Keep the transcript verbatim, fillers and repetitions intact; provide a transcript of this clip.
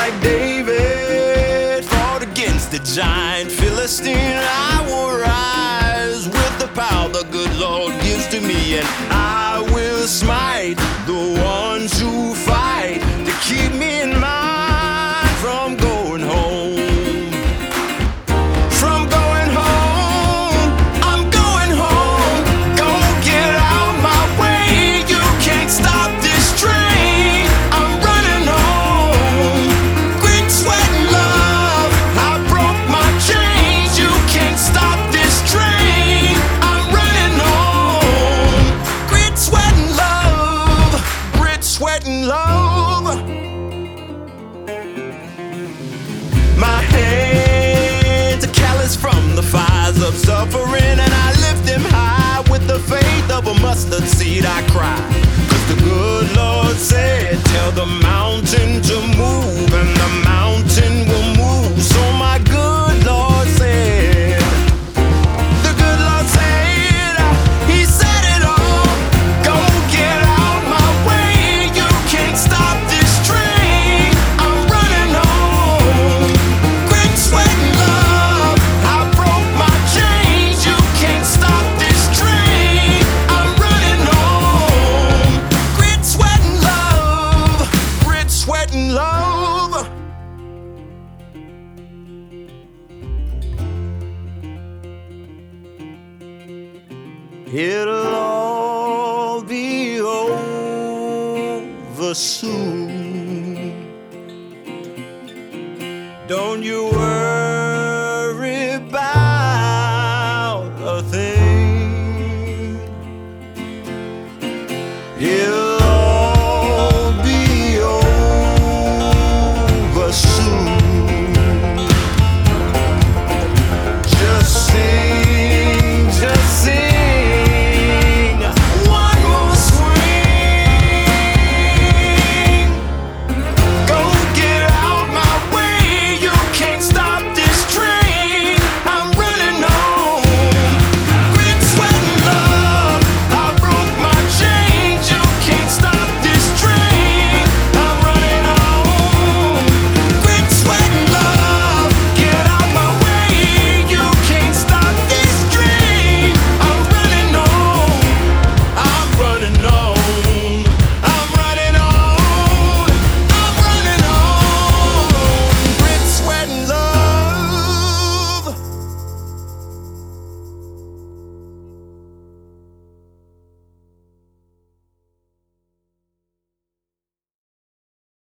like David fought against the giant Philistine, I will rise with the power the good Lord gives to me, and I will smite the ones who fight to keep me in mind from going home. From going home, I'm going home. Go get out my way, you can't stop this train. I'm running home. Quit sweating love, I broke my chains. You can't stop this train. I'm running home. Quit sweating love, quit sweating love. My hands are calloused from the fires of suffering, and I lift them high with the faith of a mustard seed. I cry, 'cause the good Lord said, tell the mountain to move, and the mountain will move. So my good Lord said, the good Lord said, he said it all. Go get out my way, you can't stop this train. I'm running home. Quit sweating love, I broke my chains. You can't stop this train. I'm running home. Quit sweating love, quit sweating love. It'll all be over soon. Don't you